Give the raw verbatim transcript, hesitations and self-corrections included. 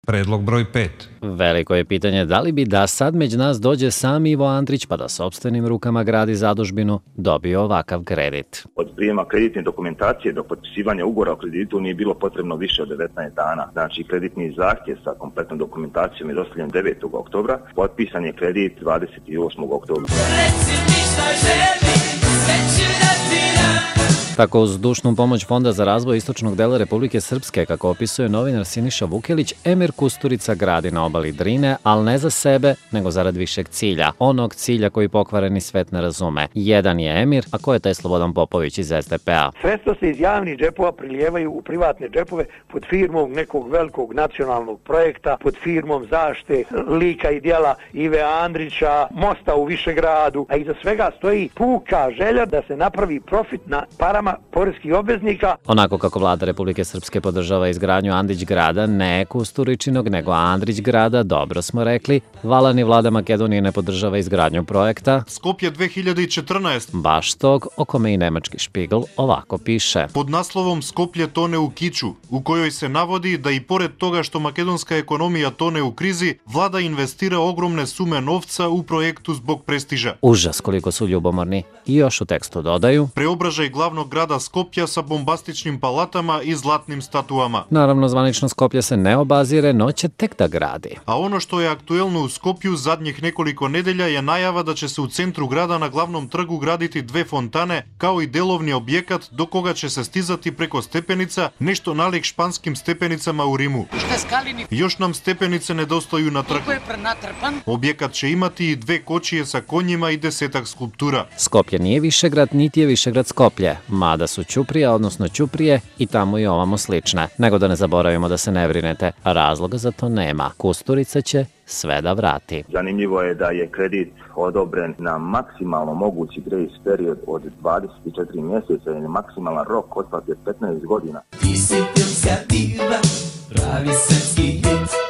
Predlog broj pet. Veliko je pitanje da li bi da sad među nas dođe sam Ivo Andrić pa da sopstvenim rukama gradi zadužbinu dobio ovakav kredit. Od prijema kreditne dokumentacije do potpisivanja ugovora o kreditu nije bilo potrebno više od devetnaest dana. Znači kreditni zahtjev sa kompletnom dokumentacijom je dostavljen devetog oktobra, potpisan je kredit dvadeset osmog oktobra. Tako uz zdušnu pomoć Fonda za razvoj istočnog dela Republike Srpske, kako opisuje novinar Siniša Vukelić, Emir Kusturica gradi na obali Drine, ali ne za sebe, nego zarad višeg cilja. Onog cilja koji pokvareni svet ne razume. Jedan je Emir, a ko je taj Slobodan Popović iz es de pe a? Sredstva se iz javnih džepova prilijevaju u privatne džepove pod firmom nekog velikog nacionalnog projekta, pod firmom zaštite lika i djela Ive Andrića, mosta u Višegradu, a iza svega stoji puka želja da se napravi profit na parama poreskih obveznika. Onako kako vlada Republike Srpske podržava izgradnju Andrić grada, ne Kusturičinog, nego Andrić grada, dobro smo rekli, vala ni vlada Makedonije ne podržava izgradnju projekta Skopje dve hiljade četrnaest. Baš tog o kome i nemački Špigl ovako piše. Pod naslovom Skoplje tone u kiču, u kojoj se navodi da i pored toga što makedonska ekonomija tone u krizi, vlada investira ogromne sume novca u projektu zbog prestiža. Užas koliko su ljubomorni. I još u tekstu dodaju: preobražaj glavnog grada Skopja sa bombastičnim palatama i zlatnim statuama. Naravno, zvanično Skoplje se ne obazire, no će tek da gradi. A ono što je aktuelno u Skopju zadnjih nekoliko nedelja je najava da će se u centru grada na glavnom trgu graditi dve fontane, kao i delovni objekat do koga će se stizati preko stepenica, nešto nalik španskim stepenicama u Rimu. Još nam stepenice nedostaju na trgu. Objekat će imati i dve kočije sa konjima i desetak skulptura. Skoplje nije Višegrad, niti je Višegrad Skoplje, mada su Ćuprija, odnosno Ćuprije, i tamo i ovamo slične. Nego da ne zaboravimo da se ne brinete, razloga za to nema. Kusturica će sve da vrati. Zanimljivo je da je kredit odobren na maksimalno mogući grace period od dvadeset četiri mjeseca i maksimalan rok otplate petnaest godina. Ti si filmska diva, pravi srpski hit.